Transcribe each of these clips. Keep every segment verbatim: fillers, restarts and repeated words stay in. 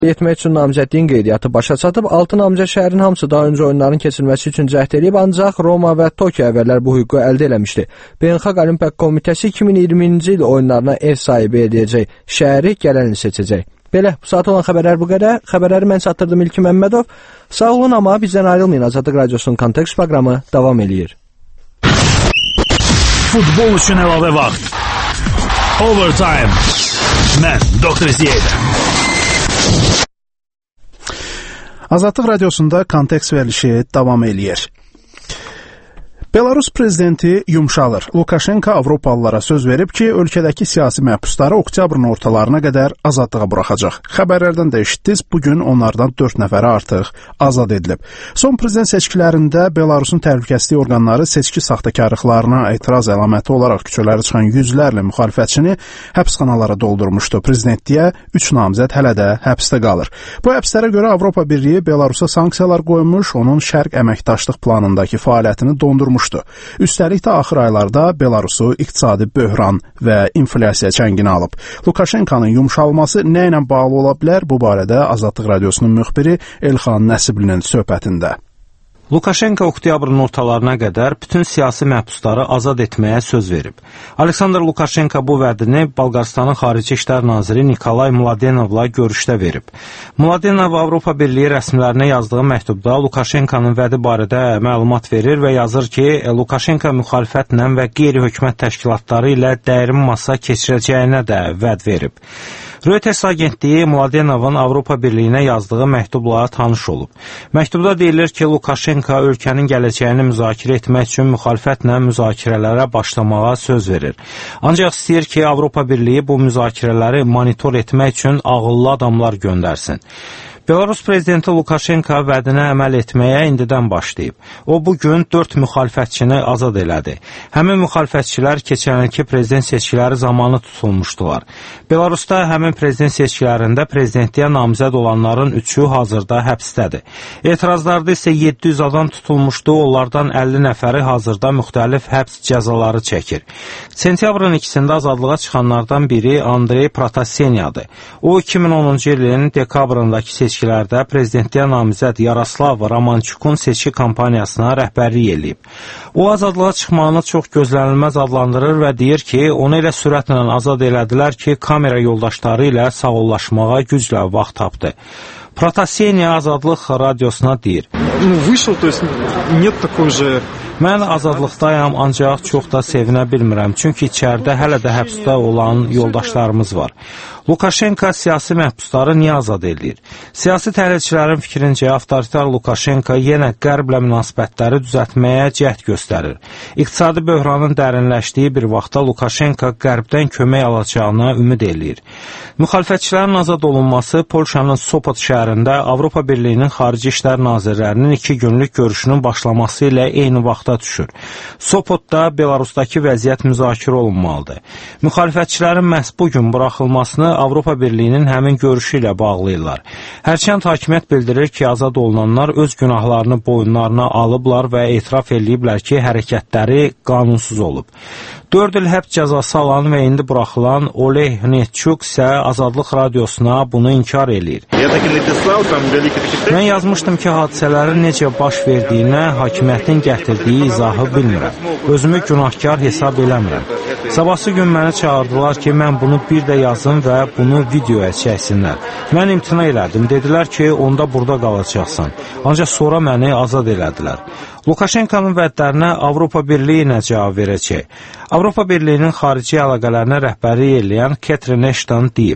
etmək üçün namizədliyin qeydiyyatı başa çatıb, altı namizəd şəhərin hamısı daha öncə oyunların keçirilməsi üçün cəhd edib, ancaq Roma və Tokyo əvvəllər bu hüququ əldə eləmişdi. Beynəlxalq Olimpiya Komitəsi iki min iyirminci il oyunlarına ev sahibi edəcək şəhəri gələn il seçəcək. Belə, bu saat olan xəbərlər bu qədər. Xəbərləri mən çatdırdım İlkin Məmmədov. Sağ olun, amma bizdən ayrılmayın. Azadlıq Radiosunun Kontekst proqramı davam eləyir. Futbol üçün əlavə vaxt. Overtime. Mən Doktor Ziyədə. Azadlıq Radiosunda Kontekst verilişi davam eləyir. Belarus prezidenti yumşalır. Lukashenko Avropalılara söz verib ki, ölkədəki siyasi məhbusları oktyabrın ortalarına qədər azadlığa buraxacaq. Xəbərlərdən də eşitdiniz, bugün onlardan dörd nəfəri artıq azad edilib. Son prezident seçkilərində Belarusun təhlükəsizlik orqanları seçki saxtakarlıqlarına etiraz əlaməti olaraq küçələrə çıxan yüzlərlə müxalifətçini həbsxanalara doldurmuşdu. Prezidentliyə üç namizəd hələ də həbsdə qalır. Bu həbslərə görə Avropa Birliyi Belarusa sanksiyalar qoymuş, onun şərq əməkdaşlıq planındakı fəaliyyətini dondurmuşdu. Üstəlik də axır aylarda Belarusu iqtisadi böhran və inflyasiya çənginə alıb. Lukashenkonun yumşalması nə ilə bağlı ola bilər? Bu barədə Azadlıq Radiosunun müxbiri Elxan Nəsiblinin söhbətində. Lukashenko oktyabrın ortalarına qədər bütün siyasi məhbusları azad etməyə söz verib. Aleksandr Lukashenko bu vədini Bolqarıstanın Xarici İşlər Naziri Nikolay Mladenovla görüşdə verib. Mladenov Avropa Birliyi rəsmilərinə yazdığı məktubda Lukashenkonun vədi barədə məlumat verir və yazır ki, Lukashenko müxalifətlə və qeyri-hökumət təşkilatları ilə dərin masa keçirəcəyinə də vəd verib. Reuters agentliyi Mladenovun Avropa Birliyinə yazdığı məktubla tanış olub. Məktubda deyilir ki, Lukashenko ölkənin gələcəyini müzakirə etmək üçün müxalifətlə müzakirələrə başlamağa söz verir. Ancaq istəyir ki, Avropa Birliyi bu müzakirələri monitor etmək üçün ağıllı adamlar göndərsin. Belarus prezidenti Lukashenko vədinə əməl etməyə indidən başlayıb. O, bugün dörd müxalifətçini azad elədi. Həmin müxalifətçilər keçən ilki prezident seçkiləri zamanı tutulmuşdular. Belarusda həmin prezident seçkilərində prezidentliyə namizəd olanların üçü hazırda həbsdədir. Etirazlarda isə yeddi yüz adam tutulmuşdu, onlardan əlli nəfəri hazırda müxtəlif həbs cəzaları çəkir. Sentyabrın ikisində azadlığa çıxanlardan biri Andrey Protasenyadır. O, iki min onuncu ilin dekabrındakı seçkilərində seçkilərdə prezidentliyə namizəd Yaroslav Romanchukun seçki kampaniyasına rəhbərlik eləyib. O, azadlığa çıxmağını çox gözlənilməz adlandırır və deyir ki, onu elə sürətlə azad elədilər ki, kamera yoldaşları ilə sağollaşmağa güclə vaxt tapdı. Protaseniya Azadlıq Radiosuna deyir. Mən azadlıqdayam, ancaq çox da sevinə bilmirəm, çünki içəridə hələ də həbsdə olan yoldaşlarımız var. Lukashenko siyasi məhbusları niyə azad edir? Siyasi təhlilçilərin fikrincə, avtoritar Lukashenko yenə qərblə münasibətləri düzəltməyə cəhd göstərir. İqtisadi böhranın dərinləşdiyi bir vaxtda Lukashenko qərbdən kömək alacağına ümid eləyir. Müxalifətçilərin azad olunması Polşanın Sopot şəhərində Avropa Birliyinin Xarici İşlər Nazirlərinin iki günlük görüşünün başlaması ilə eyni vaxta düşür. Sopotda Belarusdakı vəziyyət müzakirə olunmalıdır. Müxalifətçilərin məhz bugün buraxılmasını Avropa Birliyinin həmin görüşü ilə bağlayırlar. Hərçənd hakimiyyət bildirir ki, azad olunanlar öz günahlarını boyunlarına alıblar və etiraf eləyiblər ki, hərəkətləri qanunsuz olub. dörd il həbs cəzası alan və indi buraxılan Oleh Hnetçuk isə Azadlıq Radiosuna bunu inkar eləyir. Mən yazmışdım ki, hadisələrin necə baş verdiyinə hakimiyyətin gətirdiyi izahı bilmirəm. Özümü günahkar hesab eləmirəm. Sabahsı gün məni çağırdılar ki, mən bunu bir də yazım və bunu videoya çəksinlər. Mən imtina elədim. Dedilər ki, onda burada qalacaqsan. Ancaq sonra məni azad elədilər. Lukashenkonun vədlərinə Avropa Birliyi nə cavab verəcək? Avropa Birliyinin xarici əlaqələrinə rəhbərlik eləyən Catherine Ashton deyib.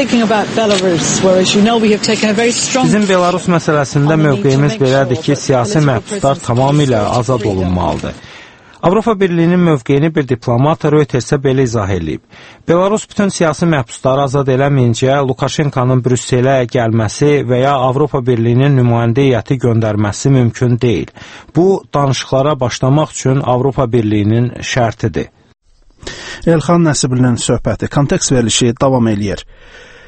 Bizim Belarus məsələsində mövqeyimiz belədir ki, siyasi məhbuslar tamamilə azad olunmalıdır. Avropa Birliyinin mövqeyini bir diplomat Reutersə belə izah edib. Belarus bütün siyasi məhbusları azad eləməyincə Lukashenkonun Brüsselə gəlməsi və ya Avropa Birliyinin nümayəndə heyəti göndərməsi mümkün deyil. Bu, danışıqlara başlamaq üçün Avropa Birliyinin şərtidir. Elxan Nəsiblinin söhbəti, kontekst verilişi davam eləyir.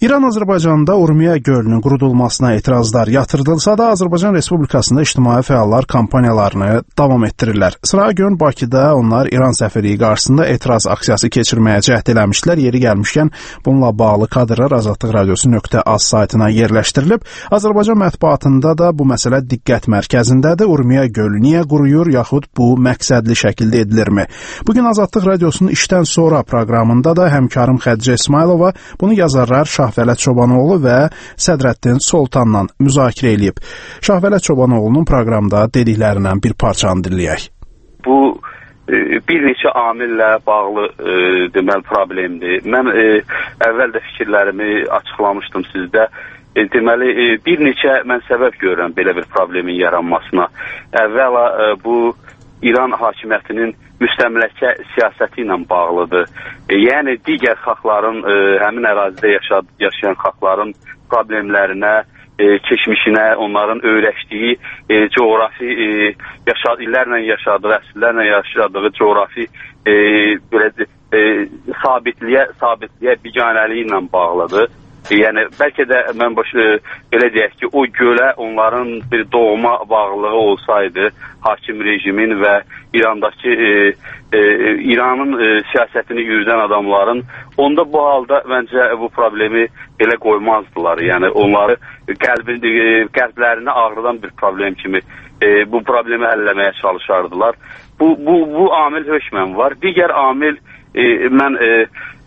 İran-Azərbaycanda Urmiya gölünün qurudulmasına etirazlar yatırdılsa da, Azərbaycan Respublikasında ictimai fəallar kampaniyalarını davam etdirirlər. Sıra gün Bakıda onlar İran səfirliyi qarşısında etiraz aksiyası keçirməyə cəhd eləmişdilər. Yeri gəlmişkən bununla bağlı kadrlar Azadlıq Radiosu nöqtə az saytına yerləşdirilib. Azərbaycan mətbuatında da bu məsələ diqqət mərkəzindədir. Urmiya gölü niyə quruyur, yaxud bu məqsədli şəkildə edilirmi? Bugün Azadlıq Radiosunun işdən sonra proqramında da həmkarım Xədicə İsmailova bunu yazarlar Şahvələt Çobanoğlu və Sədrəddin Soltanla müzakirə edib. Şahvələt Çobanoğlu'nun proqramda dediklərindən bir parçanı dinləyək. Bu e, bir neçə amillə bağlı e, deməli problemdir. Mən e, əvvəl də fikirlərimi açıqlamışdım sizdə. E, deməli e, bir neçə mən səbəb görürəm belə bir problemin yaranmasına. Əvvəla e, bu İran hakimiyyətinin müstəmləkə siyasəti ilə bağlıdır. E, yəni digər xalqların, e, həmin ərazidə yaşad, yaşayan xalqların problemlərinə, e, keçmişinə, onların öyrəşdiyi e, coğrafi, e, yaşad, illərlə yaşadığı, əsrlərlə yaşadığı coğrafi e, belə, e, sabitliyə, sabitliyə biganəliyi ilə bağlıdır. Yəni, bəlkə də mən baş, e, belə deyək ki, o gölə onların bir doğma bağlılığı olsaydı, hakim rejimin və İrandakı e, e, İranın e, siyasətini yürüdən adamların, onda bu halda məncə bu problemi belə qoymazdılar. Yəni, onları qəlbi, e, qəlblərini ağrıdan bir problem kimi e, bu problemi həlləməyə çalışardılar. Bu, bu, bu amil hökmən var. Digər amil, e, mən... E,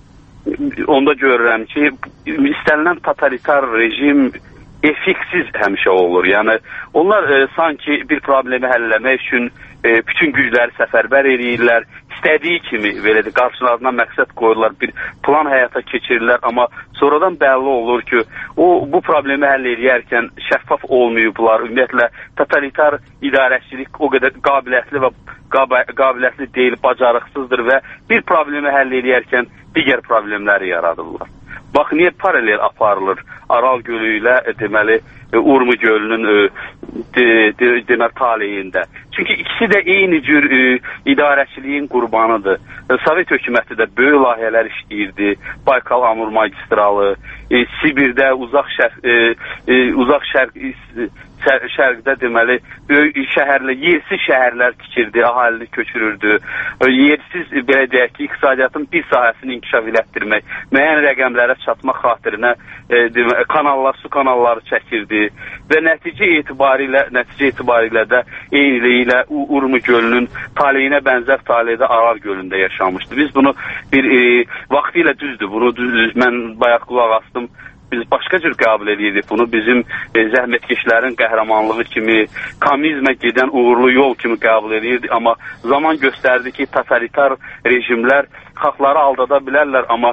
onda görürəm ki, istənilən totalitar rejim effektsiz həmişə olur. Yəni, onlar e, sanki bir problemi həlləmək üçün e, bütün gücləri səfərbər edirlər, istədiyi kimi belədir, qarşılarına məqsəd qoyurlar, bir plan həyata keçirirlər, amma sonradan bəlli olur ki, o bu problemi həll edərkən şəffaf olmayıblar. Ümumiyyətlə, totalitar idarəçilik o qədər qabiliyyətli və qabiliyyətli deyil, bacarıqsızdır və bir problemi həll edərkən digər problemləri yaradırlar. Bax, niyə paralel aparılır Aral gölü ilə, deməli, Urmu gölünün de, de, demək taleyində. Çünki ikisi də eyni cür e, idarəçiliyin qurbanıdır. E, Sovet hökuməti də böyük layihələr işləyirdi. Baykal-Amur magistralı, e, Sibirdə, uzaq şərq, e, e, uzaq şərq e, şərqdə deməli böyük şəhərlə, yersiz şəhərlər tikirdi, əhalini köçürürdü. Yersiz, belə deyək ki, iqtisadiyyatın bir sahəsini inkişaf elətdirmək, müəyyən rəqəmlərə çatmaq xatirinə e, demək, kanallar, su kanalları çəkirdi və nəticə etibarilə, nəticə etibarilə də eyniliklə Urmu gölünün taleyinə bənzər taleydə Aral gölündə yaşamışdı. Biz bunu bir e, vaxtı ilə düzdür, bunu düzdür, mən bayaq qulaq astım. Biz başqa cür qəbul edirdik bunu, bizim e, zəhmətkeşlərin qəhrəmanlığı kimi, komizmə gedən uğurlu yol kimi qəbul edirdik, amma zaman göstərdi ki, totalitar rejimlər xalqları aldada bilərlər, amma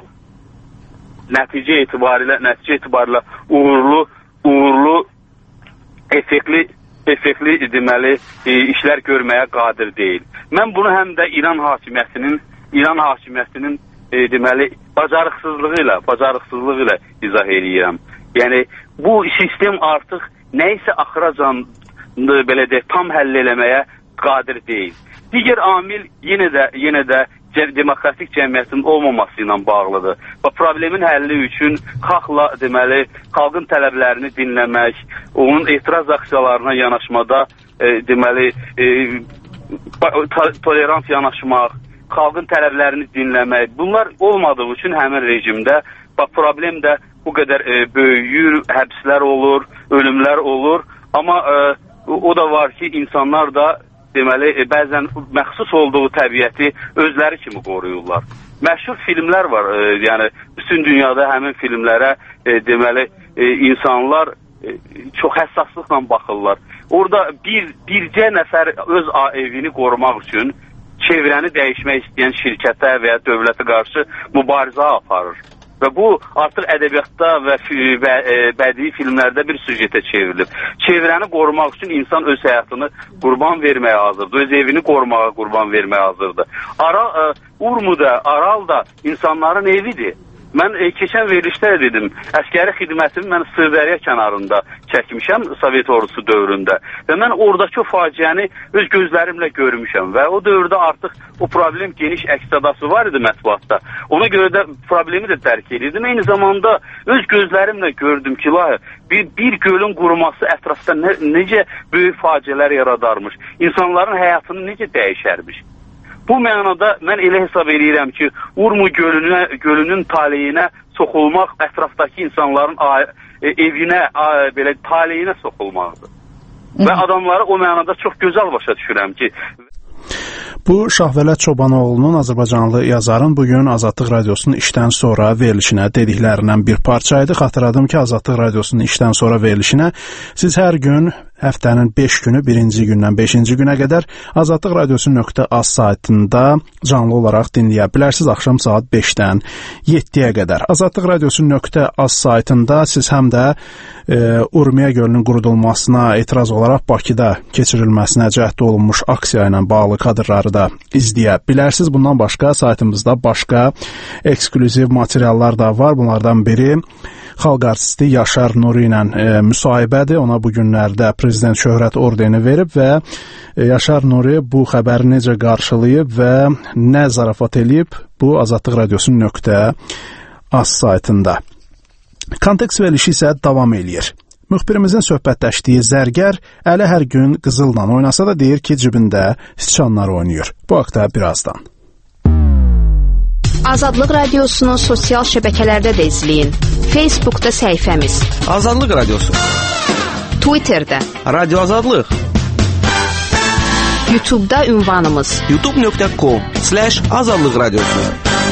nəticə etibarilə, nəticə etibarilə uğurlu, uğurlu, effektli, effektli deməli, e, işlər görməyə qadir deyil. Mən bunu həm də İran hakimiyyətinin, İran hakimiyyətinin E, deməli, bacarıqsızlığı ilə, bacarıqsızlığı ilə izah edirəm. Yəni, bu sistem artıq nəysə axıracan, belə deyək, tam həll eləməyə qadir deyil. Digər amil yenə də, yenə də demokratik cəmiyyətin olmaması ilə bağlıdır. Və problemin həlli üçün xalqla, deməli, xalqın tələblərini dinləmək, onun etiraz aksiyalarına yanaşmada, e, deməli, e, tolerant yanaşmaq, xalqın tələblərini dinləmək. Bunlar olmadığı üçün həmin rejimdə problem də bu qədər e, böyüyür, həbslər olur, ölümlər olur. Amma e, o da var ki, insanlar da deməli, e, bəzən məxsus olduğu təbiəti özləri kimi qoruyurlar. Məşhur filmlər var, e, yəni bütün dünyada həmin filmlərə e, deməli, e, insanlar e, çox həssaslıqla baxırlar. Orada bir, bircə nəfər öz evini qorumaq üçün çevrəni dəyişmək istəyən şirkətə və ya dövlətə qarşı mübarizə aparır. Və bu artıq ədəbiyyatda və bə, e, bədii filmlərdə bir süjetə çevrilir. Çevrəni qorumaq üçün insan öz həyatını qurban verməyə hazırdır, öz evini qorumağa qurban verməyə hazırdır. Ara, e, Urmuda, Aral da insanların evidir. Mən e, keçən verilişdə dedim, əskəri xidmətimi mən Sığdərya kənarında çəkmişəm Sovet ordusu dövründə və mən oradakı o faciəni öz gözlərimlə görmüşəm və o dövrdə artıq o problem geniş əks-sədası var idi mətbuatda. Ona görə də problemi də dərk edirdim. Eyni zamanda öz gözlərimlə gördüm ki, bir, bir gölün quruması ətrafda ne, necə böyük faciələr yaradarmış, insanların həyatını necə dəyişərmiş. Bu mənada mən elə hesab edirəm ki, Urmu gölünə, gölünün taleyinə soxulmaq ətrafdakı insanların evinə, belə taleyinə soxulmaqdır. Və adamları o mənada çox gözəl başa düşürəm ki, bu Şahvələt Çobanoğlu'nun Azərbaycanlı yazarın bugün Azadlıq Radiosu'nun işdən sonra verilişinə dediklərindən bir parçaydı. Xatırladım ki, Azadlıq Radiosu'nun işdən sonra verilişinə siz hər gün həftənin beş günü, birinci gündən beşinci günə qədər Azadlıq Radiosu nöqtə az saytında canlı olaraq dinləyə bilərsiniz axşam saat beşdən yeddiyə qədər. Azadlıq Radiosu nöqtə az saytında siz həm də e, Urmiya gölünün qurudulmasına etiraz olaraq Bakıda keçirilməsinə cəhd olunmuş aksiya ilə bağlı kadrları da izləyə bilərsiniz. Bundan başqa saytımızda başqa eksklüziv materiallar da var. Bunlardan biri xalq artisti Yaşar Nuri ilə e, müsahibədir. Ona bu günlərdə Prezident Şöhrət ordeni verib və e, Yaşar Nuri bu xəbəri necə qarşılayıb və nə zarafat eləyib, bu Azadlıq Radiosu nöqtə az saytında. Kontekst verilişi isə davam eləyir. Müxbirimizin söhbətləşdiyi zərgər əli hər gün qızılla oynasa da deyir ki, cibində siçanlar oynayır. Bu haqda birazdan. Azadlıq Radiosunu sosial şəbəkələrdə də izləyin. Facebookda səhifəmiz Azadlıq Radiosu, Twitterdə Radio Azadlıq, YouTube'da ünvanımız youtube nöqtə com slash azadlıq radiosu.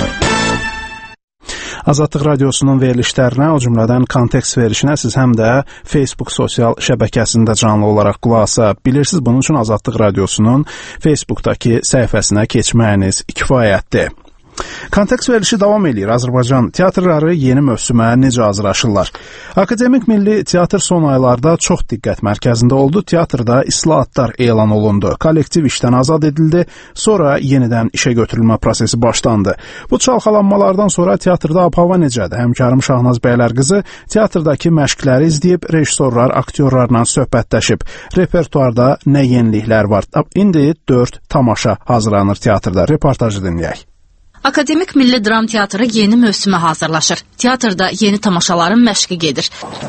Azadlıq Radiosunun verilişlərinə, o cümlədən kontekst verilişinə siz həm də Facebook sosial şəbəkəsində canlı olaraq qulaq asa bilirsiniz. Bunun üçün Azadlıq Radiosunun Facebookdakı səhifəsinə keçməyiniz kifayətdir. Kontekst verilişi davam edir. Azərbaycan teatrları yeni mövsümə necə hazırlaşırlar? Akademik Milli Teatr son aylarda çox diqqət mərkəzində oldu. Teatrda islahatlar elan olundu. Kollektiv işdən azad edildi. Sonra yenidən işə götürülmə prosesi başlandı. Bu çalxalanmalardan sonra teatrda ab-hava necədir? Həmkarım Şahnaz Bəylərqızı teatrdakı məşqləri izləyib, rejissorlar, aktyorlarla söhbətləşib. Repertuarda nə yeniliklər var? İndi dörd tamaşa hazırlanır teatrda. Reportajı dinləyək. Akademik Milli Dram Teatrı yeni mövsümə hazırlaşır. Teatrda yeni tamaşaların məşqi gedir.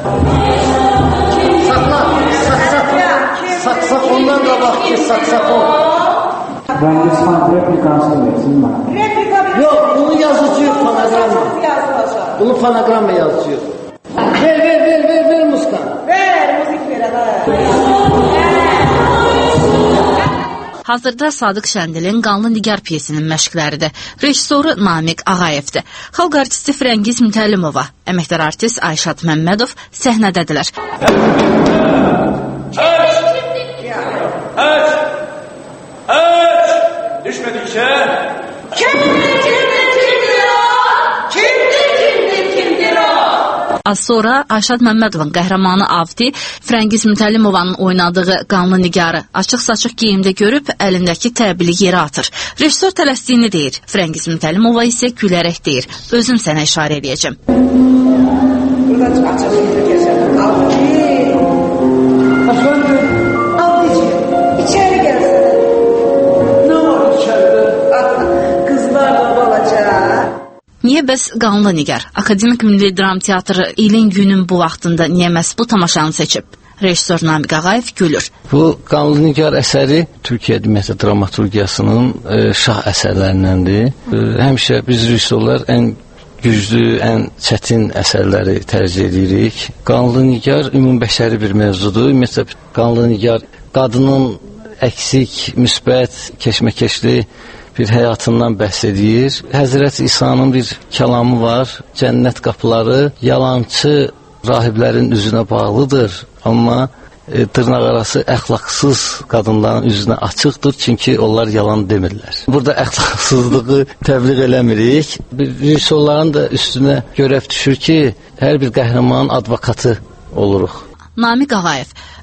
Saksafondan da bak ki saksafon. Ben de sanat replikansını versin ben. Yok, bunu yazıcıyor fonogramma. Bunu fonogramma yazıyor. Ver ver ver ver ver muskan. Ver müzik ver hadi. Hazırda Sadıq Şəndilin Qanlı Nigar piyesinin məşqləridir. Rejissoru Namiq Ağayevdir. Xalq artisti Frəngiz Mütəllimova, əməkdar artist Ayşad Məmmədov səhnədədirlər. Həç! Həç! Həç! Düşmədikcə... Kimdir, kimdir, kimdir o? Kimdir, kimdir, kimdir o? Az sonra Ayşad Məmmədovun qəhrəmanı Avdi Frəngiz Mütəllimovanın oynadığı Qanlı Nigarı açıq-saçıq geyimdə görüb əlindəki təbili yerə atır. Rejissor tələsdiyini deyir. Frəngiz Mütəllimova isə gülərək deyir. Özüm sənə işarə edəcəm. Buradan açıq geyimdə geçelim. Avdi! Efendim? Avdiciğim, içeri gelsene. Ne var içeride? Kızlar da olacak. Niyə bəs Qanlı Nigar? Akademik Milli Dram Teatrı ilin günün bu vaxtında niyə məhz bu tamaşanı seçib? Rejissor Namiq Ağayev gülür. Bu Qanlı Nigar əsəri Türkiyə ümumiyyətlə dramaturgiyasının e, şah əsərlərindəndir. E, həmişə biz rejissorlar ən güclü, ən çətin əsərləri tərcih edirik. Qanlı Nigar ümumbəşəri bir mövzudur. Ümumiyyətlə Qanlı Nigar qadının əksik, müsbət, keşməkeşli bir həyatından bəhs edir. Həzrət İsa'nın bir kəlamı var. Cənnət qapıları yalançı rahiblərin üzünə bağlıdır. Amma e, dırnaq arası əxlaqsız qadınların üzünə açıqdır. Çünki onlar yalan demirlər. Burada əxlaqsızlığı təbliğ eləmirik. Rejissorların da üstünə görəv düşür ki, hər bir qəhrəmanın advokatı oluruq. Namiq Ağayev.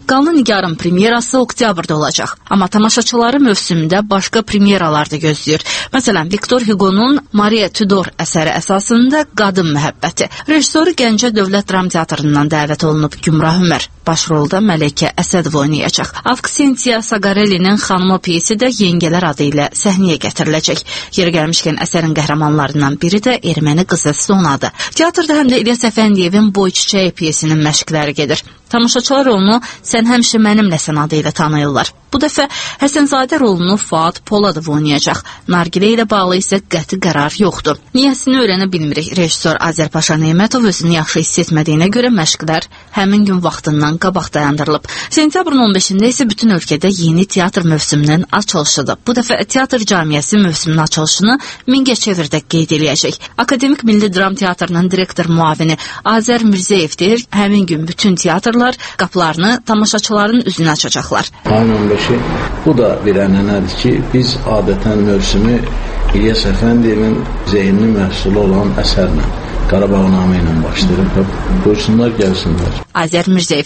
Qanlı Nigarın premyerası oktyabrda olacaq. Amma tamaşaçıları mövsümdə başqa premyeralar da gözləyir. Məsələn, Victor Hugo'nun Maria Tudor əsəri əsasında Qadın Məhəbbəti. Rejissoru Gəncə Dövlət Dram Teatrından dəvət olunub Gümrah Ömər. Başrolda Mələkə Əsədova oynayacaq. Avksentiya Sagarelli'nin Xanımı piyesi də Yengələr adı ilə səhnəyə gətiriləcək. Yeri gəlmişkən əsərin qəhrəmanlarından biri də erməni qızı Sonadır. Teatrda həm də İlyas Əfəndiyevin Boy Çiçəyi piyesinin məşqləri gedir. Tamaşaçılar onu Sən həmişə mənimləsən adı ilə tanıyırlar. Bu dəfə Həsənzadə rolunu Fuad Poladov oynayacaq. Nargilə ilə bağlı isə qəti qərar yoxdur. Niyəsini öyrənə bilmirik. Rejissor Azərpaşa Neymətov özünü yaxşı hiss etmədiyinə görə məşqlər həmin gün vaxtından qabaq dayandırılıb. Sentyabrın on beşində isə bütün ölkədə yeni teatr mövsümünün açılışıdır. Bu dəfə teatr cəmiyyəsi mövsümün açılışını Mingəçevirdə qeyd eləyəcək. Akademik Milli Dram Teatrının direktor müavini Azər Mirzəyev deyir, həmin gün bütün teatrlar qapılarını tamaşaçıların üzünə açacaqlar. Ayın on beşi bu da bir ənənədir ki, biz adətən mövsümü İlyas Əfəndiyevin zehni məhsulu olan əsərlə, Qarabağnamə ilə başlayırıq. Buyursunlar, gəlsinlər. Azər Mirzəyev.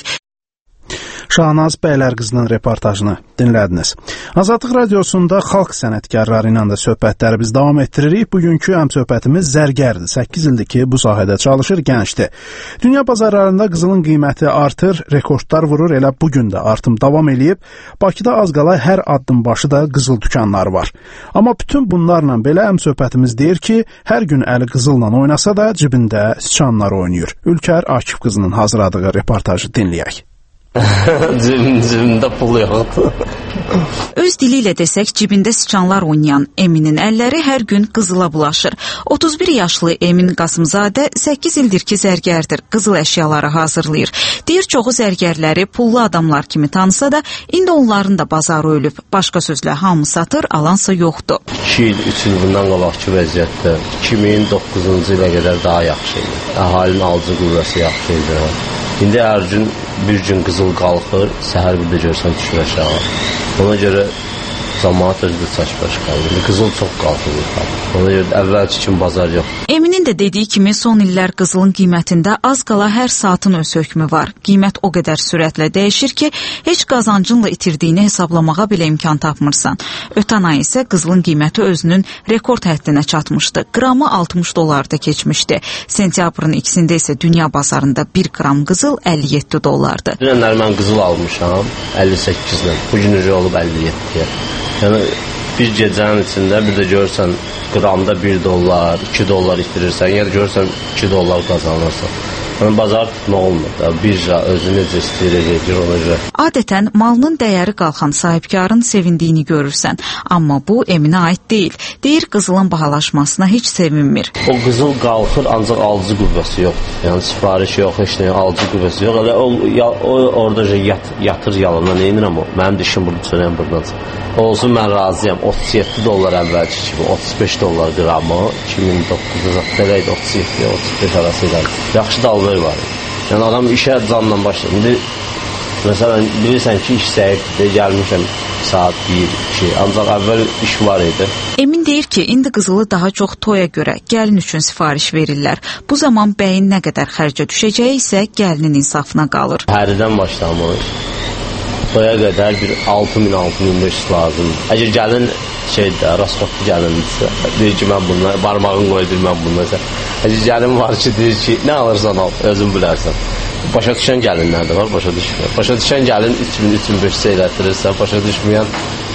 Şahnaz Bəylərqızının reportajını dinlədiniz. Azadlıq Radiosunda xalq sənətkarları ilə də söhbətlərimiz davam etdiririk. Bugünkü həmsöhbətimiz zərgərdir. səkkiz ildir ki, bu sahədə çalışır, gəncdir. Dünya bazarlarında qızılın qiyməti artır, rekordlar vurur, elə bugün də artım davam eləyib. Bakıda az qala hər addım başı da qızıl dükanları var. Amma bütün bunlarla belə həmsöhbətimiz deyir ki, hər gün əli qızılla oynasa da cibində sıçanlar oynayır. Ülkər Akif qızının hazırladığı reportajı dinləyək. Cibimdə pul yoxdur. Öz dili ilə desək, cibində sıçanlar oynayan Eminin əlləri hər gün qızıla bulaşır. otuz bir yaşlı Emin Qasımzadə səkkiz ildir ki, zərgərdir, qızıl əşyaları hazırlayır. Deyir, çoxu zərgərləri pullu adamlar kimi tanısa da, indi onların da bazarı ölüb. Başqa sözlə, hamı satır, alansa yoxdur. iki il, üç il bundan qabaqki vəziyyətdə iki min doqquzuncu ilə qədər daha yaxşı idi. Əhalinin alıcı qüvvəsi yaxşı idi. İndi hər gün bir gün qızıl qalxır, səhər bir də görsən düşür aşağı. Ona görə cəmaət özü çaşbaş qalır. Qızıl çox qalxır. Ona görə əvvəlki kimi bazar yox. Eminin də dediyi kimi son illər qızılın qiymətində az qala hər saatın öz hökmü var. Qiymət o qədər sürətlə dəyişir ki, heç qazancınla itirdiyini hesablamağa belə imkan tapmırsan. Ötən ay isə qızılın qiyməti özünün rekord həddinə çatmışdı. Qramı altmış dollarda keçmişdi. Sentyabrın ikisində isə dünya bazarında bir qram qızıl əlli yeddi dollardı. Dünənlər mən qızıl almışam əlli səkkizlə. Bu gün üzrə olub əlli yeddiyə. Yəni bir gecənin içində bir də görürsən qramda bir dollar, iki dollar itirirsən, ya da görürsən iki dollar qazanırsan. Yəni bazar tutmaq olmur da, birja özü necə istəyir edir ona görə. Adətən malının dəyəri qalxan sahibkarın sevindiyini görürsən, amma bu Eminə aid deyil. Deyir, qızılın bahalaşmasına heç sevinmir. O qızıl qalxır, ancaq alıcı qüvvəsi yoxdur. Yəni sifariş yox, heç nə, alıcı qüvvəsi yox. Elə o, ya, o orada yat, yatır yalandan, neynirəm o? Mənim dişim burada çönəyəm buradan. Olsun, mən razıyam. otuz yeddi dollar əvvəlki kimi, otuz beş dollar qramı, iki min doqquzda dələydi, otuz yeddi otuz beş arası ilə. Yaxşı dalveri var. Yəni adam işə canla başlayır. İndi məsələn, bilirsən ki, iş səhifdir, gəlmişəm saat bir, iki, ancaq əvvəl iş var idi. Emin deyir ki, indi qızılı daha çox toya görə gəlin üçün sifariş verirlər. Bu zaman bəyin nə qədər xərcə düşəcəyi isə gəlinin insafına qalır. Həridən başlamış. Toya qədər bir altı min altı min beş yüz lazım. Əgər gəlin şeydə, rasxotlu gəlindirsə, deyir ki, mən bununla, barmağın qoydur mən bununla. Əgər gəlin var ki, deyir ki, nə alırsan al, özün bilərsən. Başa düşən gəlinlər də var, başa düşmür. Başa düşən gəlin üç min üç min beş yüz elətdirirsə, başa düşməyən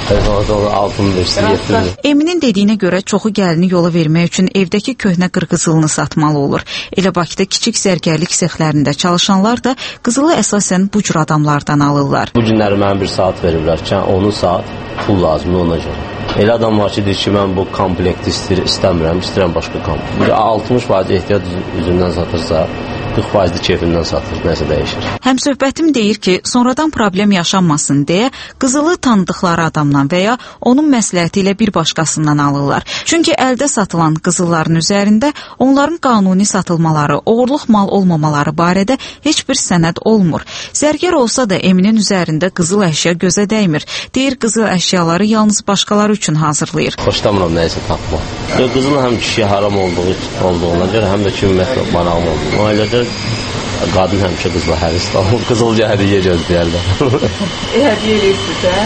altı min beş yüz yetdirir. Eminin dediyinə görə çoxu gəlini yola vermək üçün evdəki köhnə qırqızılını satmalı olur. Elə Bakıda kiçik zərgərlik sexlərində çalışanlar da qızılı əsasən bu cür adamlardan alırlar. Bu günləri mənə bir saat veriblər ki, onu saat pul lazımdır ona görə. Elə adam var ki, deyir ki, mən bu komplekti istəyir, istəmirəm, istəyirəm başqa komplekt. altmış faiz ehtiyac üzündən satırsa, qırx faiz kefindən satır, nəsə dəyişir. Həmsöhbətim deyir ki, sonradan problem yaşanmasın deyə qızılı tanıdıqları adamdan və ya onun məsləhəti ilə bir başqasından alırlar. Çünki əldə satılan qızılların üzərində onların qanuni satılmaları, oğurluq mal olmamaları barədə heç bir sənəd olmur. Zərgər olsa da Eminin üzərində qızıl əşya gözə dəymir. Deyir, qızıl əşyaları yalnız başqaları üçün hazırlayır. Xoşlamıram nəyisə tapmaq. Qızıl həm kişiyə haram olduğu olduğuna görə, həm də ki, ümumiyyətlə marağım oldu. O ailədə həmişə qadın həmişə qızla hərisdir. Qızıl hədiyyə gözləyərlər. Hədiyyə eləyirsinizsə?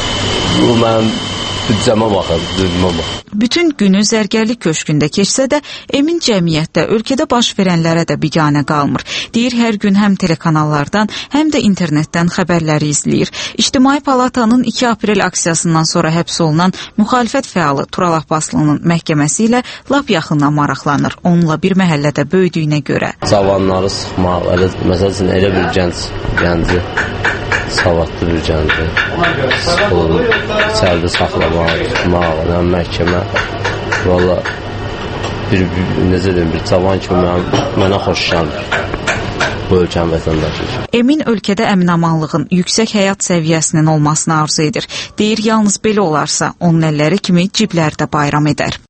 Bu mənim büdcəmə baxır, düzmə baxır. Bütün günü zərgərlik köşkündə keçsə də, Emin cəmiyyətdə, ölkədə baş verənlərə də biganə qalmır. Deyir, hər gün həm telekanallardan, həm də internetdən xəbərləri izləyir. İctimai Palatanın iki aprel aksiyasından sonra həbs olunan müxalifət fəalı Tural Abbaslı'nın məhkəməsi ilə lap yaxından maraqlanır. Onunla bir məhəllədə böyüdüyünə görə. Cavanları sıxmaq, elə, məsəl üçün elə bir gənc, gənci, savadlı bir gənci sıxılır, içəridə saxlamaq, tutmaq, məhkəmə. Valla bir, bir, necə deyim, bir cavan kimi mən, mənə xoş gəlmir bu ölkənin vətəndaşı. Emin ölkədə əminamanlığın yüksək həyat səviyyəsinin olmasını arzu edir. Deyir, yalnız belə olarsa, onun əlləri kimi ciblərdə bayram edər.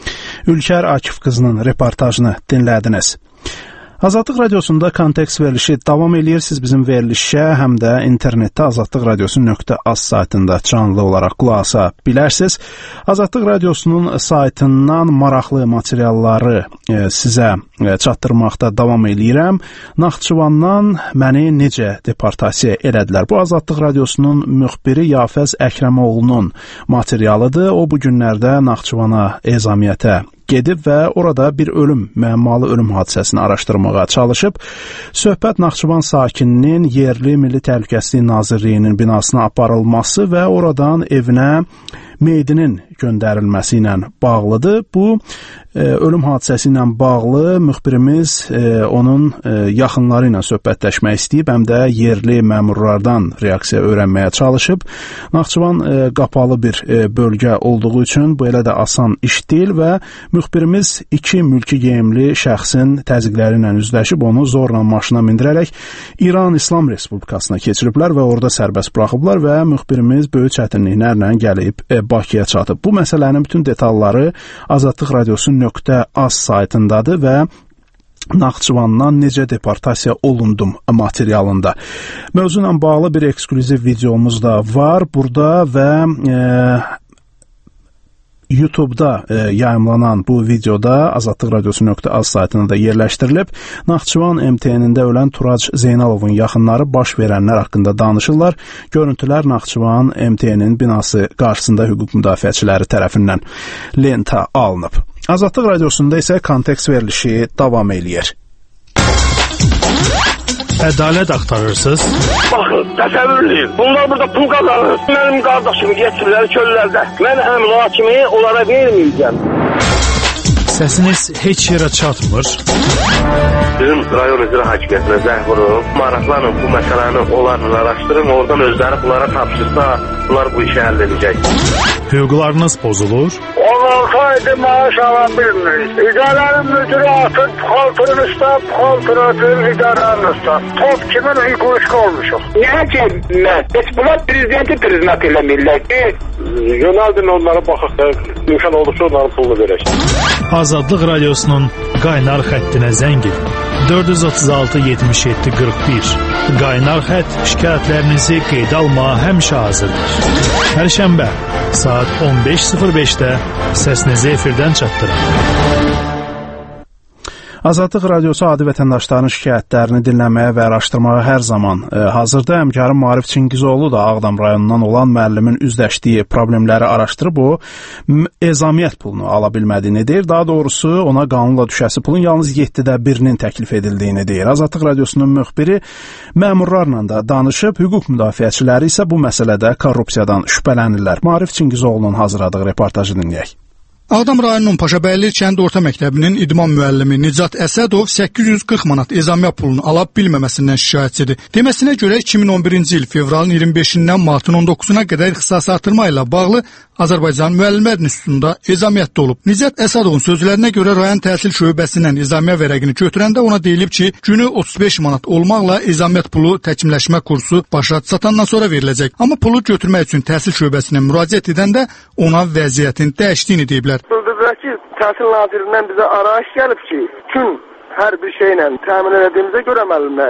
Ülkər Akif qızının reportajını dinlədiniz. Azadlıq Radiosunda kontekst verilişi davam edir. Siz bizim verilişə həm də internetdə azadlıq radiosu nöqtə az saytında canlı olaraq qulaq asa bilərsiniz. Azadlıq Radiosunun saytından maraqlı materialları e, sizə e, çatdırmaqda davam edirəm. Naxçıvandan məni necə deportasiya elədilər? Bu Azadlıq Radiosunun müxbiri Yafəz Əkrəmoğlu'nun materialıdır. O bu günlərdə Naxçıvana ezamiyyətə gedib və orada bir ölüm, müəmmalı ölüm hadisəsini araşdırmağa çalışıb. Söhbət Naxçıvan sakininin yerli Milli Təhlükəsizlik Nazirliyinin binasına aparılması və oradan evinə meyidinin göndərilməsi ilə bağlıdır. Bu e, ölüm hadisəsi ilə bağlı müxbirimiz e, onun e, yaxınları ilə söhbətləşmək istəyib, həm də yerli məmurlardan reaksiya öyrənməyə çalışıb. Naxçıvan e, qapalı bir e, bölgə olduğu üçün bu elə də asan iş deyil və müxbirimiz iki mülki geyimli şəxsin təzyiqləri ilə üzləşib onu zorla maşına mindirərək İran İslam Respublikasına keçiriblər və orada sərbəst buraxıblar və müxbirimiz böyük çətinliklərlə gəlib e, Bakıya çatıb. Bu məsələnin bütün detalları Azadlıq Radiosu nöqtə az saytındadır və Naxçıvandan necə deportasiya olundum materialında. Mövzu ilə bağlı bir eksklüziv videomuz da var burada və e, YouTube'da e, yayımlanan bu videoda Azadlıq Radiosu nöqtə az saytına da yerləşdirilib. Naxçıvan M T N'ində ölən Turac Zeynalovun yaxınları baş verənlər haqqında danışırlar. Görüntülər Naxçıvan M T N'in binası qarşısında hüquq müdafiəçiləri tərəfindən lenta alınıb. Azadlıq Radiosunda isə kontekst verilişi davam eləyir. Ədalət axtarırsınız? Baxın, təsəvvür edin. Bunlar burada pul qazanır. Mənim qardaşımı getirilər çöllərdə. Mən həmin o kimi onlara verməyəcəm. Səsiniz heç yerə çatmır. Bizim rayon icra hakimiyyətinə zəng vurub, maraqlanın bu məsələni onlarla araşdırın, oradan özləri bunlara tapşırsa, bunlar bu işi həll edəcək. Hüquqlarınız pozulur? on altı aydır maaş ala bilmirik. İdarənin müdürü atın, puxaltının üstə, puxaltını atın, idarənin üstə. Top kimin hüquq olmuşuq. Niyə ki, mən? Heç bunlar prezidenti priznat eləmirlər ki, yönəldin onlara baxıq da, mümkün olursa onların pulunu verək. Azadlıq Radiosunun qaynar xəttinə zəng edin. dörd yüz otuz altı yetmiş yeddi qırx bir. Qaynar xətt şikayətlərinizi qeydə almağa həmişə hazırdır. Hər şənbə saat on beş sıfır beşdə səsinizi efirdən çatdırın. Azadlıq Radiosu adi vətəndaşların şikayətlərini dinləməyə və araşdırmağa hər zaman e, hazırda. Həmkarım Maarif Çingizoğlu da Ağdam rayonundan olan müəllimin üzləşdiyi problemləri araşdırıb o ezamiyyət pulunu ala bilmədiyini deyir. Daha doğrusu ona qanunla düşəsi pulun yalnız yeddidə birinin təklif edildiyini deyir. Azadlıq Radiosunun müxbiri məmurlarla da danışıb, hüquq müdafiəçiləri isə bu məsələdə korrupsiyadan şübhələnirlər. Maarif Çingizoğlu'nun hazırladığı reportajı dinləyək. Ağdam rayonunun Paşabəyli kənd orta məktəbinin idman müəllimi Nicat Əsədov səkkiz yüz qırx manat ezamiyə pulunu ala bilməməsindən şikayətçidir. Deməsinə görə iki min on birinci il fevralın iyirmi beşindən martın on doqquzuna qədər ixtisas artırma ilə bağlı Azərbaycan Müəllimlər İnstitutunda ezamiyyətdə olub. Nicat Əsədovun sözlərinə görə rayon təhsil şöbəsindən ezamiyə vərəqini götürəndə ona deyilib ki, günü otuz beş manat olmaqla ezamiyyət pulu təkmilləşmə kursu başa çatandan sonra veriləcək. Amma pulu götürmək üçün təhsil şöbəsinə müraciət edəndə ona vəziyyətin dəyişdiyini deyiblər. Bildirdilər ki, Təhsil Nazirindən bizə arayış gəlib ki, bütün hər bir şeylə təmin edədiyimizə görə müəllimləri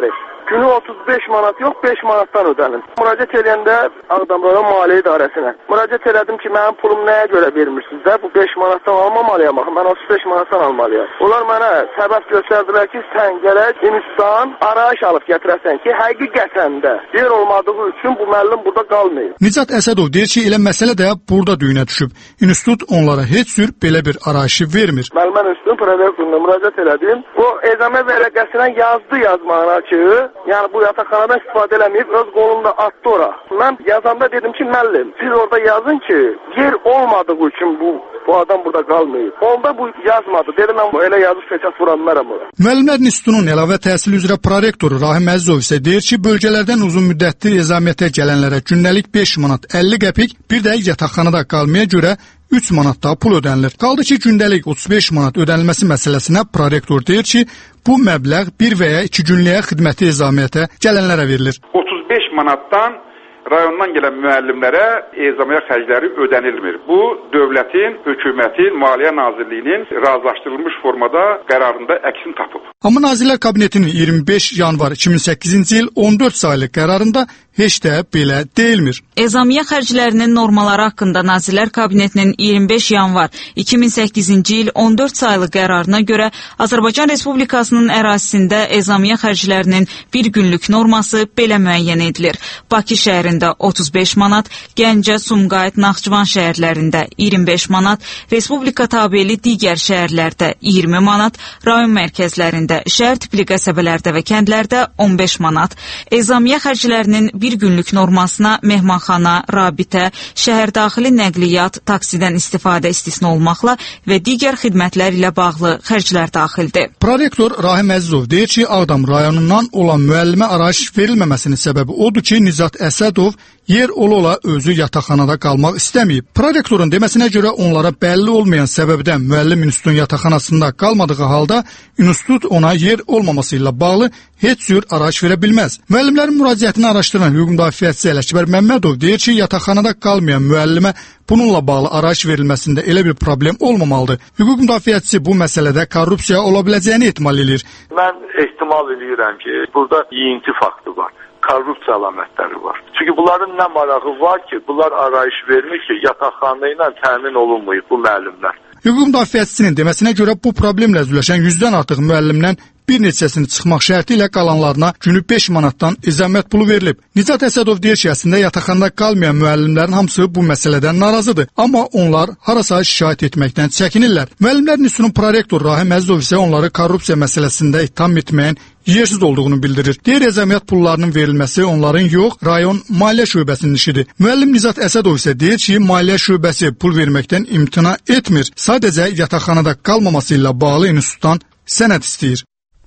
günü otuz beş manat yox, beş manatdan ödənin. Müraciət edəndə Ağdam rayon Maliyyə İdarəsinə müraciət elədim ki, mənim pulum nəyə görə vermirsiniz də? Bu beş manatdan almamalıyam, axı mən otuz beş manatdan almalıyam. Onlar mənə səbəb göstərdilər ki, sən gərək institutdan arayış alıb gətirəsən ki, həqiqətən də yer olmadığı üçün bu müəllim burada qalmayıb. Nicat Əsədov deyir ki, elə məsələ də burada düyünə düşüb. İnstitut onlara heç cür belə bir arayışı vermir. Müəllimən institutun prorektoruna müraciət elədim. O ezamə vərəqəsinə yazdı yazmağına ki, yəni bu yataqxanadan istifadə eləməyib, öz qolunda atdı ora. Mən yazanda dedim ki, müəllim, siz orada yazın ki, yer olmadığı üçün bu bu adam burada qalmayıb. Onda bu yazmadı. Dedim mən elə yazıb feçat vuranlaram ora. Müəllimlər İnstitutunun əlavə təhsil üzrə prorektoru Rahim Əzizov isə deyir ki, bölgələrdən uzun müddətli ezamiyyətə gələnlərə gündəlik beş manat əlli qəpik, bir də yataqxanada qalmaya görə üç manat da pul ödənilir. Qaldı ki, gündəlik otuz beş manat ödənilməsi məsələsinə prorektor deyir ki, bu məbləğ bir və ya iki günlük xidməti ezamiyyətə gələnlərə verilir. otuz beş manatdan rayondan gələn müəllimlərə ezamiyyət xərcləri ödənilmir. Bu, dövlətin, hökumətin, Maliyyə Nazirliyinin razılaşdırılmış formada qərarında əksini tapıb. Amma Nazirlər Kabinetinin iyirmi beş yanvar iki min səkkizinci il on dörd saylı qərarında heç də belə deyilmir. Ezamiyə xərclərinin normaları haqqında Nazirlər Kabinetinin iyirmi beş yanvar iki min səkkizinci il on dörd saylı qərarına görə Azərbaycan Respublikasının ərazisində ezamiyə xərclərinin bir günlük norması belə müəyyən edilir. Bakı şəhərində otuz beş manat, Gəncə, Sumqayıt, Naxçıvan şəhərlərində iyirmi beş manat, Respublika tabeli digər şəhərlərdə iyirmi manat, rayon mərkəzlərində, şəhər tipli qəsəbələrdə və kəndlərdə on beş manat. Ezamiyə xərclərinin bir günlük normasına mehmanxana, rabitə, şəhərdaxili nəqliyyat, taksidən istifadə istisna olmaqla və digər xidmətlər ilə bağlı xərclər daxildir. Prorektor Rahim Əzizov deyir ki, Ağdam rayonundan olan müəllimə arayış verilməməsinin səbəbi odur ki, Nicat Əsədov yer ola-ola özü yataqxanada qalmaq istəməyib. Prorektorun deməsinə görə onlara bəlli olmayan səbəbdən müəllim institutun yataqxanasında qalmadığı halda institut ona yer olmaması ilə bağlı heç cür arayış verə bilməz. Müəllimlərin müraciətini araşdıran hüquq müdafiəçisi Ələkbər Məmmədov deyir ki, yataqxanada qalmayan müəllimə bununla bağlı arayış verilməsində elə bir problem olmamalıdır. Hüquq müdafiəçisi bu məsələdə korrupsiya ola biləcəyini ehtimal edir. Mən ehtimal edirəm ki, burada yeyinti faktı var. Korrupsiya əlamətləri var. Çünki bunların nə marağı var ki, bunlar arayış vermir ki, yataqxana ilə təmin olunmayıb bu müəllimlər. Hüquq müdafiəçisinin deməsinə görə bu problemlə üzləşən yüzdən artıq müəllimdən bir neçəsini çıxmaq şərti ilə qalanlarına günü beş manatdan ezamiyyət pulu verilib. Nicat Əsədov deyir ki, əslində yataqxanada qalmayan müəllimlərin hamısı bu məsələdən narazıdır. Amma onlar harasa şikayət etməkdən çəkinirlər. Müəllimlər institutunun prorektor Rahim Əzizov isə onları korrupsiya məsələsində ittiham etməyin yersiz olduğunu bildirir. Deyir, ezamiyyət pullarının verilməsi onların yox, rayon maliyyə şöbəsinin işidir. Müəllim Nicat Əsədov isə deyir ki, maliyyə şöbəsi pul verməkdən imtina etmir. Sadəcə yataqxanada qalmaması ilə bağlı institutdan sənəd istəyir.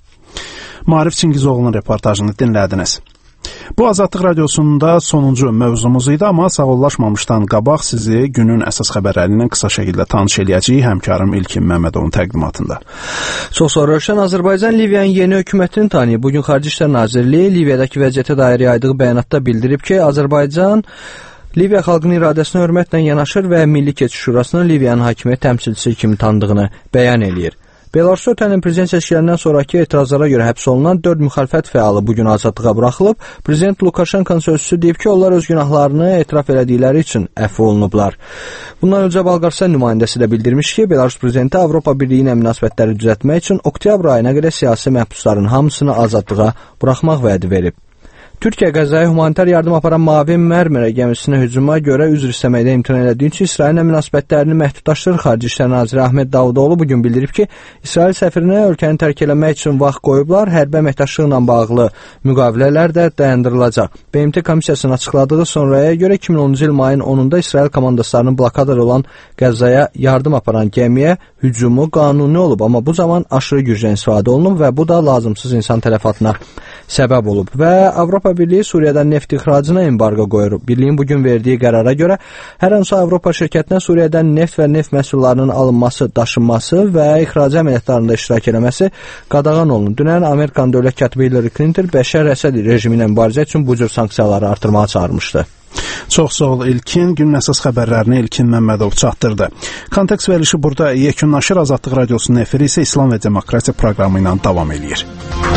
Maarif Çingizoğlu'nun reportajını dinlədiniz. Bu Azadlıq Radiosunda sonuncu mövzumuz idi, amma sağollaşmamışdan qabaq sizi günün əsas xəbərləri ilə qısa şəkildə tanış eləyəcəyik həmkarım İlkin Məmmədovun təqdimatında. Çox sonra Rövşən Azərbaycan Liviyanın yeni hökumətini tanıyıb. Bugün Xarici İşlər Nazirliyi Liviyadakı vəziyyətə dair yaydığı bəyanatda bildirib ki, Azərbaycan Liviya xalqının iradəsinə hörmətlə yanaşır və Milli Keçid Şurasının Liviyanın hakimiyyət təmsilçisi kimi tanıdığını bəyan eləyir. Belarusda ötən prezident seçkilərindən sonraki etirazlara görə həbs olunan dörd müxalifət fəalı bugün azadlığa buraxılıb. Prezident Lukaşenkonun sözçüsü deyib ki, onlar öz günahlarını etiraf elədikləri üçün əfv olunublar. Bundan öncə Balqaristan nümayəndəsi də bildirmiş ki, Belarus prezidenti Avropa Birliyi ilə münasibətləri düzəltmək üçün oktyabr ayına qədər siyasi məhbusların hamısını azadlığa buraxmaq vədi verib. Türkiyə Qəzzaya humanitar yardım aparan Mavi Mərmərə gəmisinə hücuma görə üzr istəməkdə imtina elədiyi üçün İsraillə münasibətlərini məhdudlaşdırır. Xarici İşlər naziri Ahmet Davutoğlu bugün bildirib ki, İsrail səfirinə ölkəni tərk eləmək üçün vaxt qoyublar, hərbi əməkdaşlıqla bağlı müqavilələr də dayandırılacaq. B M T komissiyasının açıqladığı sonraya görə iki min onuncu il mayın onunda İsrail komandaslarının blokadada olan Qəzzaya yardım aparan gəmiyə hücumu qanuni olub, amma bu zaman aşırı gücdən istifadə olunub və bu da lazımsız insan tələfatına səbəb olub və Avropa Birliyi Suriyadan neft ixracına embargo qoyur. Birliyin bugün verdiyi qərara görə hər hansı Avropa şirkətinə Suriyadan neft və neft məhsullarının alınması, daşınması və ixrac əməliyyatlarında iştirak eləməsi qadağan olunur. Dünən Amerikan dövlət katibi Hillary Clinton Bəşər Əsəd rejimi ilə mübarizə üçün bu cür sanksiyaları artırmağa çağırmışdı. Çox sağ ol İlkin. Günün əsas xəbərlərini İlkin Məmmədov çatdırdı. Kontekst verilişi burada yekunlaşır. Azadlıq Radiosunun efiri isə İslam və Demokratiya proqramı ilə davam edir.